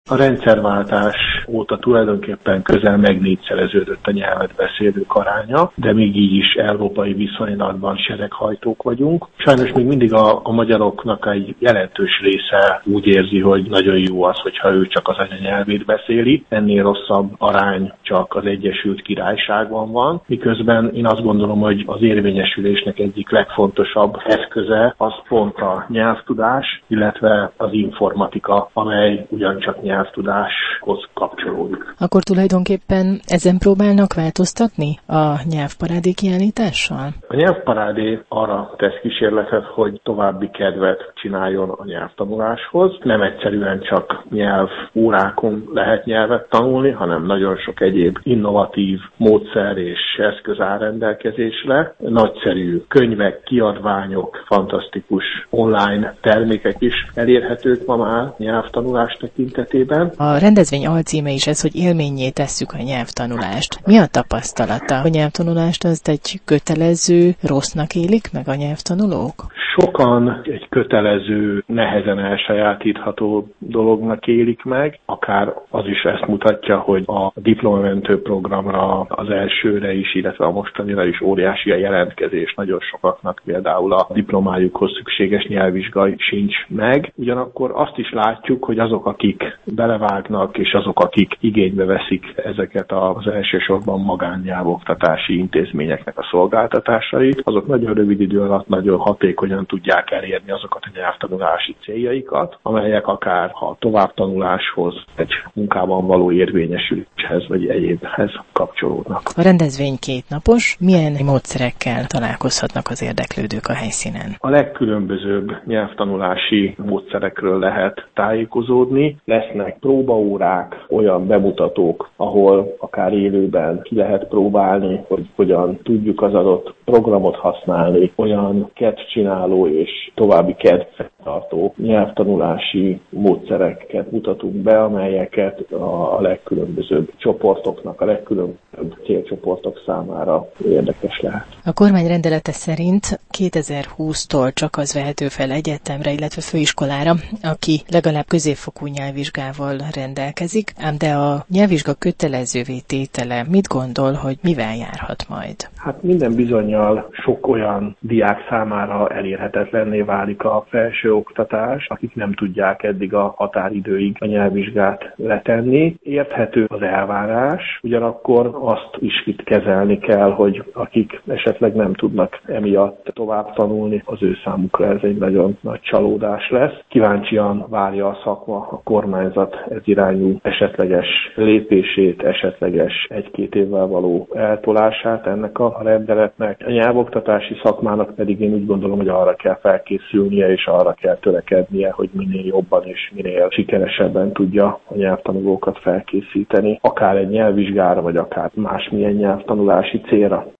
A rendszerváltás óta tulajdonképpen közel megnégyszereződött a nyelvet beszélők aránya, de még így is európai viszonylatban sereghajtók vagyunk. Sajnos még mindig a magyaroknak egy jelentős része úgy érzi, hogy nagyon jó az, hogyha ő csak az anyanyelvét beszéli. Ennél rosszabb arány csak az Egyesült Királyságban van, miközben én azt gondolom, hogy az érvényesülésnek egyik legfontosabb eszköze az pont a nyelvtudás, illetve az informatika, amely ugyancsak nyelvtudáshoz kapcsolódik. Akkor tulajdonképpen ezen próbálnak változtatni a nyelvparádé kiállítással? A nyelvparádé arra tesz kísérletet, hogy további kedvet csináljon a nyelvtanuláshoz. Nem egyszerűen csak nyelvórákon lehet nyelvet tanulni, hanem nagyon sok egyéb innovatív módszer és eszköz áll rendelkezésre. Nagyszerű könyvek, kiadványok, fantasztikus online termékek is elérhetők ma már nyelvtanulás tekintetében. A rendezvény alcíme is ez, hogy élménnyé tesszük a nyelvtanulást. Mi a tapasztalata? A nyelvtanulást azt egy kötelező rossznak élik meg a nyelvtanulók? Sokan egy kötelező, nehezen elsajátítható dolognak élik meg, akár az is ezt mutatja, hogy a diplomamentő programra az elsőre is, illetve a mostanira is óriási a jelentkezés. Nagyon sokaknak például a diplomájukhoz szükséges nyelvvizsga sincs meg. Ugyanakkor azt is látjuk, hogy azok, akik belevágnak, és azok, akik igénybe veszik ezeket az elsősorban magánnyelvoktatási intézményeknek a szolgáltatásait, azok nagyon rövid idő alatt nagyon hatékonyan tudják elérni azokat a nyelvtanulási céljaikat, amelyek akár a továbbtanuláshoz, egy munkában való érvényesüléshez vagy egyébhez kapcsolódnak. A rendezvény 2 napos, milyen módszerekkel találkozhatnak az érdeklődők a helyszínen? A legkülönbözőbb nyelvtanulási módszerekről lehet tájékozódni. Lesznek próbaórák, olyan bemutatók, ahol akár élőben ki lehet próbálni, hogy hogyan tudjuk az adott programot használni, olyan kedvcsináló és további kedvtartó nyelvtanulási módszereket mutatunk be, amelyeket a legkülönbözőbb csoportoknak, a legkülönbözőbb célcsoportok számára érdekes lehet. A kormány rendelete szerint 2020-tól csak az vehető fel egyetemre, illetve főiskolára, aki legalább középfokú nyelvvizsgával rendelkezik, ám de a nyelvvizsga kötelezővé tétele mit gondol, hogy mivel járhat majd? Hát minden bizonnyal sok olyan diák számára elérhetetlenné válik a felsőoktatás, akik nem tudják eddig a határidőig a nyelvvizsgát letenni. Érthető az elvárás, ugyanakkor azt is itt kezelni kell, hogy akik esetleg nem tudnak emiatt tovább tanulni, az ő számukra ez egy nagyon nagy csalódás lesz. Kíváncsian várja a szakma, a kormányzat ez irányú esetleges lépését, esetleges 1-2 évvel való eltolását ennek a rendeletnek. A nyelvoktatási szakmának pedig én úgy gondolom, hogy arra kell felkészülnie, és arra kell törekednie, hogy minél jobban és minél sikeresebben tudja a nyelvtanulókat felkészíteni, akár egy nyelvvizsgára, vagy akár másmilyen nyelvtanulási célra.